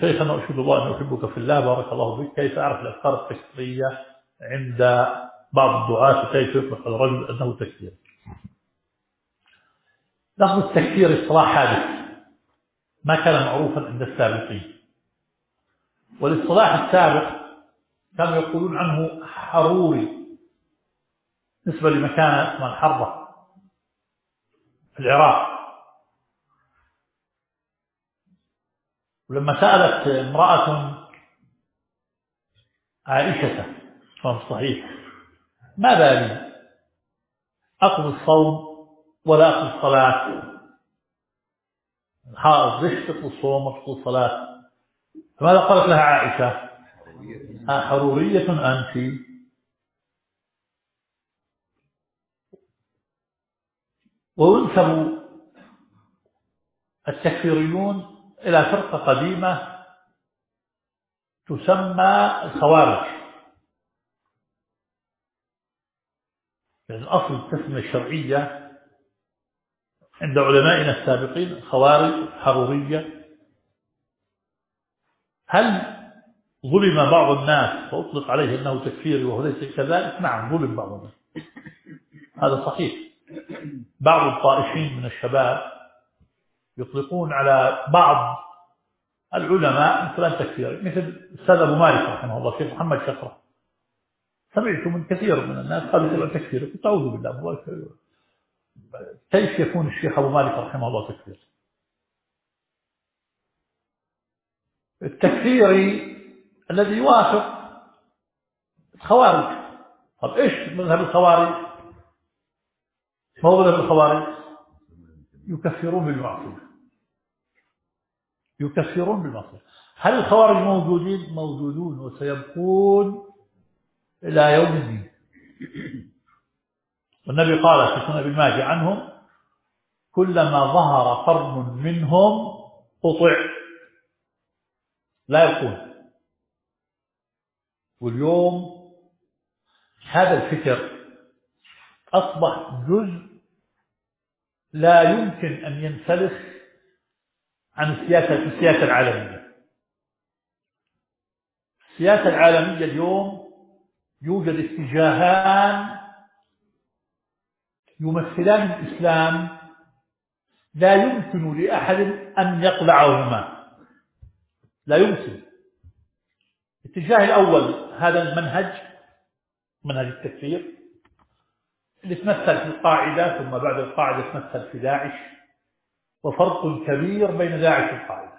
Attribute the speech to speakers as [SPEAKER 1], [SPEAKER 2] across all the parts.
[SPEAKER 1] شيخنا أشهد الله أن أحبك في الله بارك الله بك، كيف أعرف الأفكار التكفيرية عند بعض الدعاة وكيف يطلق الرجل أنه تكفير؟ لفظ التكفير اصطلاح حادث ما كان معروفا عند السابقين، والاصطلاح السابق كانوا يقولون عنه حروري نسبة لمكانة اسمها الحرة في العراق. ولما سألت امرأة عائشة في صحيح ماذا لي أقضي الصوم ولا أقضي الصلاة، الحائض ليش تقضي الصوم وتقضي الصلاة؟ فماذا قالت لها عائشة؟ حرورية أنت. وينسب التكفيريون إلى فرقة قديمة تسمى الخوارج، لأن أصل التسمية الشرعية عند علمائنا السابقين خوارج حرورية. هل ظلم بعض الناس فأطلق عليه أنه تكفيري وهو ليس كذلك؟ نعم ظلم بعض الناس، هذا صحيح. بعض الطائفين من الشباب يطلقون على بعض العلماء فلان تكفيري، مثل الأستاذ أبو مالك رحمه الله الشيخ محمد شقرة، سمعت من كثير من الناس قالوا فلان تكفيري، قلت أعوذ بالله كيف يكون الشيخ أبو مالك رحمه الله تكفيري؟ التكفيري الذي يوافق الخوارج. طب إيش مذهب الخوارج؟ ما هو مذهب الخوارج؟ يكفرون بالمعصية، يكفرون بالمعصية. هل الخوارج موجودين؟ موجودون وسيبقون إلى يوم الدين. والنبي قال في سنن ابن ماجه عنهم كلما ظهر قرن منهم قطع، لا يبقون. واليوم هذا الفكر أصبح جزء لا يمكن أن ينسلخ عن السياسة العالمية. السياسة العالمية اليوم يوجد اتجاهان يمثلان الإسلام لا يمكن لأحد أن يقلعهما، لا يمكن. الاتجاه الأول هذا المنهج، منهج التكفير اللي تمثل في القاعدة، ثم بعد القاعدة تمثل في داعش، وفرق كبير بين داعش والقاعدة.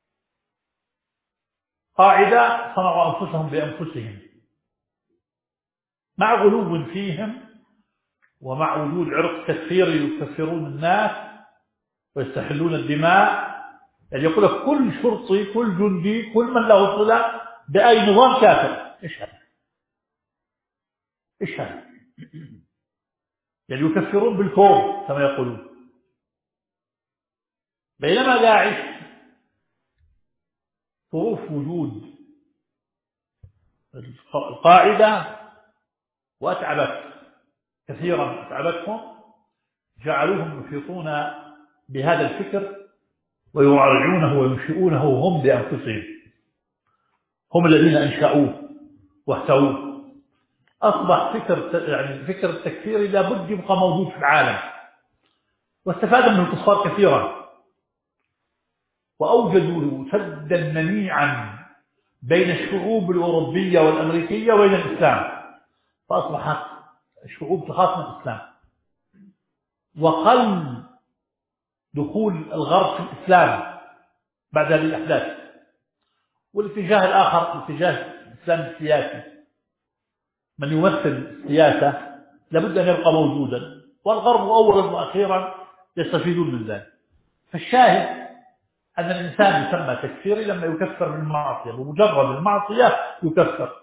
[SPEAKER 1] قاعدة صنعوا أنفسهم بأنفسهم مع غلو فيهم ومع وجود عرق تكفيري يكفرون الناس ويستحلون الدماء. يعني يقول لك كل شرطي كل جندي كل من له صلة بأي نظام كافر. إيش هذا؟ إيش هذا؟ يعني يكفرون بالكون كما يقولون. بينما داعش ظروف وجود القاعدة وأتعبت كثيرا، أتعبتهم، جعلوهم يحيطون بهذا الفكر ويراجعونه وينشئونه هم بأنفسهم، هم الذين أنشأوه واحتووه. أصبح فكر التكفير لابد يبقى موجود في العالم، واستفاد من الكفار كثيرا وأوجدوا سدا منيعا بين الشعوب الأوروبية والأمريكية وبين الإسلام، فأصبحت الشعوب تخاف من الإسلام، وقل دخول الغرب في الإسلام بعد هذه الأحداث. والاتجاه الآخر اتجاه الإسلام السياسي، من يمثل السياسة لابد أن يبقى موجودا، والغرب أولا وأخيرا يستفيدون من ذلك. فالشاهد أن الإنسان يسمى تكفيري لما يكفر بالمعصية، بمجرد المعصية يكفر،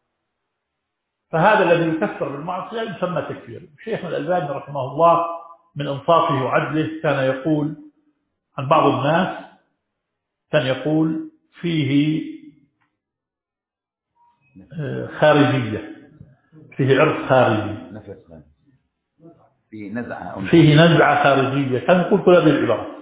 [SPEAKER 1] فهذا الذي يكفر بالمعصية يسمى تكفيري. شيخنا الألباني رحمه الله من إنصافه وعدله كان يقول عن بعض الناس، كان يقول فيه خارجية، فيه عرف خارجي، فيه نزعة خارجية، كان يقول كل هذه العبارة.